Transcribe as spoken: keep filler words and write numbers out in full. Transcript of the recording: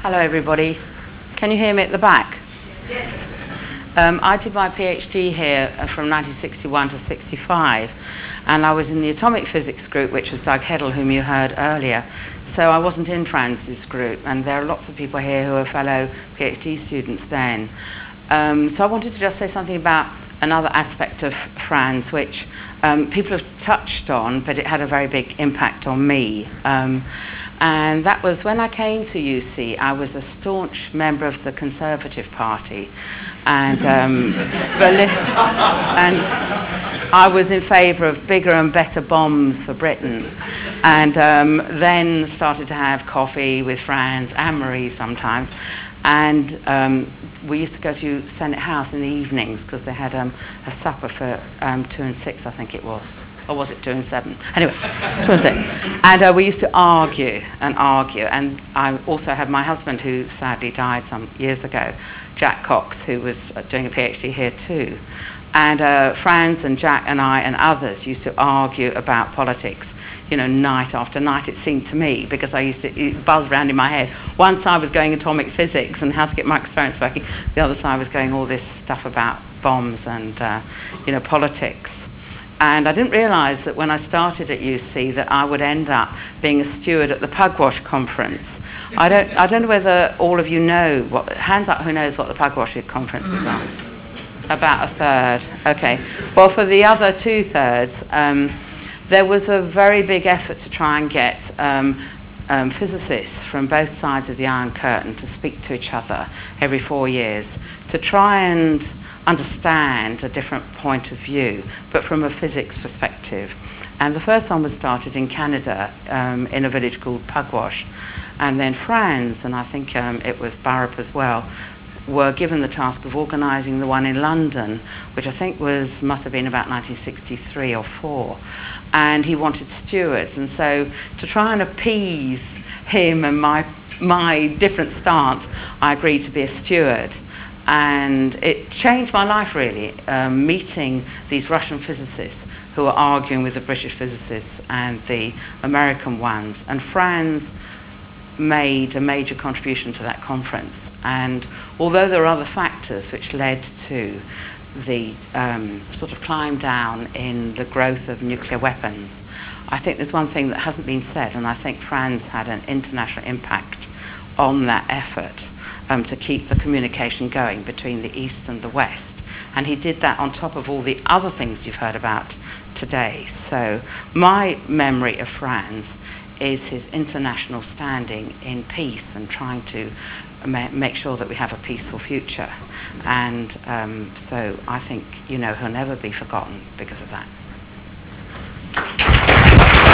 Hello everybody. Can you hear me at the back? Yes. Um, I did my PhD here from nineteen sixty-one to sixty-five, and I was in the atomic physics group, which was Doug Heddle, whom you heard earlier. So I wasn't in Franz's group, and there are lots of people here who are fellow PhD students then. Um, so I wanted to just say something about another aspect of Franz, which um, people have touched on, but it had a very big impact on me. Um, and that was when I came to U C, I was a staunch member of the Conservative Party. And, um, Berlin, and I was in favour of bigger and better bombs for Britain. And um, then started to have coffee with Franz and Marie sometimes. And um, we used to go to Senate House in the evenings because they had um, a supper for um, two and six, I think it was. Or was it two and seven? Anyway, two and six. And uh, we used to argue and argue. And I also had my husband, who sadly died some years ago, Jack Cox, who was doing a PhD here too. And uh, Franz and Jack and I and others used to argue about politics, you know, night after night, it seemed to me, because I used to buzz around in my head. One side was going atomic physics and how to get my experiments working. The other side was going all this stuff about bombs and, uh, you know, politics. And I didn't realise that when I started at U C that I would end up being a steward at the Pugwash conference. I don't, I don't know whether all of you know, what, hands up who knows what the Pugwash conferences are. About a third, okay. Well, for the other two thirds, um, there was a very big effort to try and get um, um, physicists from both sides of the Iron Curtain to speak to each other every four years to try and understand a different point of view, but from a physics perspective. And the first one was started in Canada, um, in a village called Pugwash. And then Franz, and I think um, it was Burrup as well, were given the task of organising the one in London, which I think was must have been about nineteen sixty-three or four. And he wanted stewards, and so to try and appease him and my my different stance, I agreed to be a steward. And it changed my life really, um, meeting these Russian physicists who were arguing with the British physicists and the American ones. And Franz made a major contribution to that conference. And although there are other factors which led to the um, sort of climb down in the growth of nuclear weapons, I think there's one thing that hasn't been said, and I think Franz had an international impact on that effort um, to keep the communication going between the East and the West. And he did that on top of all the other things you've heard about today. So my memory of Franz is his international standing in peace and trying to ma make sure that we have a peaceful future. And um, so I think, you know, he'll never be forgotten because of that.